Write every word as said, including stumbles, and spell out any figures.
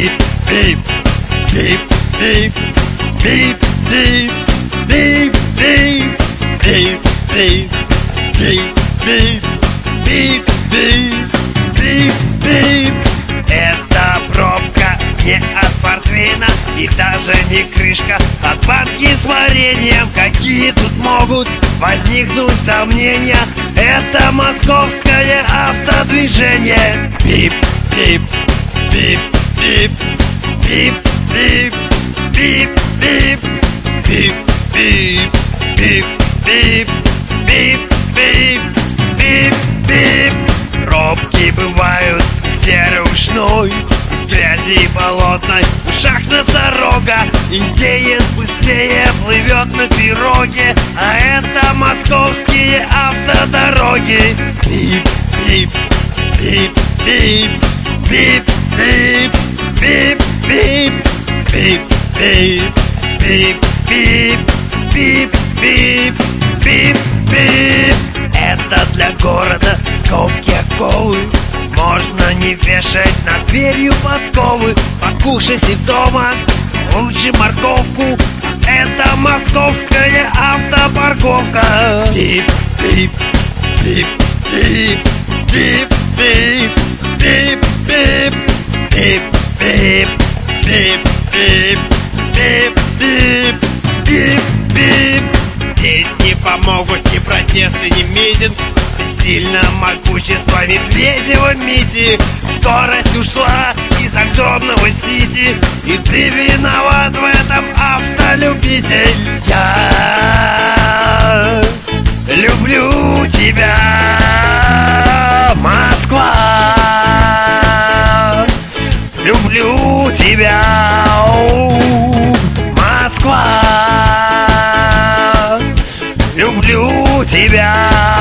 Бип, бип, бип, бип, бип, бип, бип, бип, бип, бип, бип, бип, бип, бип, бип, бип. Это пробка не от портвейна и даже не крышка от банки с вареньем. Какие тут могут возникнуть сомнения? Это московское автодвижение. Бип, бип, бип, бип, бип, бип, бип, бип, бип, бип, бип, бип, бип, бип, бип, бип. Пробки бывают стереушной, из грязи и болотной, в ушах носорога. Индеец быстрее плывет на пироге, а это московские автодороги. Бип, бип, бип, бип, бип, бип, бип, бип, бип, бип, бип, бип, бип, бип, бип, бип. Это для города скобки оковы, можно не вешать над дверью подковы. Покушайте дома лучше морковку, это московская автопарковка. Бип, бип, бип, бип, бип, бип, бип, бип, бип, бип, бип, бип, бип, бип, бип, бип. Здесь не помогут ни протесты, ни митинг, сильно могущество Медведева Мити. Скорость ушла из огромного сити, и ты виноват в этом, автолюбитель. Я люблю тебя, Москва. Люблю тебя, Москва. Люблю тебя.